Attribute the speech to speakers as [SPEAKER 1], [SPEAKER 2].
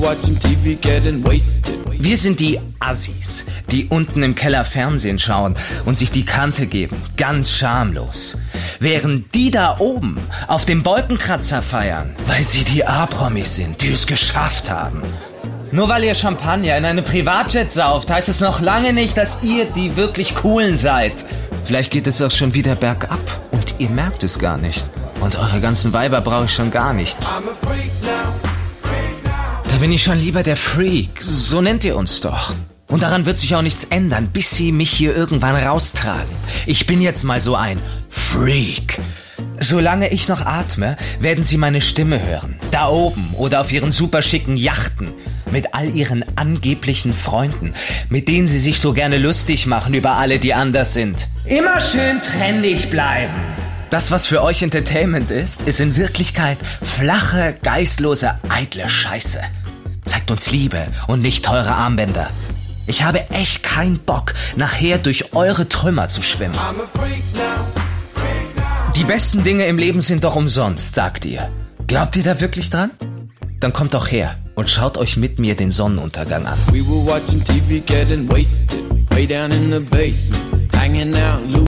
[SPEAKER 1] watching TV getting wasted.
[SPEAKER 2] Wir sind die Assis, die unten im Keller Fernsehen schauen und sich die Kante geben, ganz schamlos. Während die da oben auf dem Wolkenkratzer feiern, weil sie die A-Promis sind, die es geschafft haben. Nur weil ihr Champagner in einem Privatjet sauft, heißt es noch lange nicht, dass ihr die wirklich Coolen seid. Vielleicht geht es auch schon wieder bergab und ihr merkt es gar nicht. Und eure ganzen Weiber brauche ich schon gar nicht. Da bin ich schon lieber der Freak, so nennt ihr uns doch. Und daran wird sich auch nichts ändern, bis sie mich hier irgendwann raustragen. Ich bin jetzt mal so ein Freak. Solange ich noch atme, werden sie meine Stimme hören. Da oben oder auf ihren super schicken Yachten. Mit all ihren angeblichen Freunden, mit denen sie sich so gerne lustig machen über alle, die anders sind. Immer schön trendig bleiben. Das, was für euch Entertainment ist in Wirklichkeit flache, geistlose, eitle Scheiße. Zeigt uns Liebe und nicht teure Armbänder. Ich habe echt keinen Bock, nachher durch eure Trümmer zu schwimmen. Die besten Dinge im Leben sind doch umsonst, sagt ihr. Glaubt ihr da wirklich dran? Dann kommt doch her und schaut euch mit mir den Sonnenuntergang an.
[SPEAKER 1] We were watching TV getting wasted, way down in the basement, hanging out.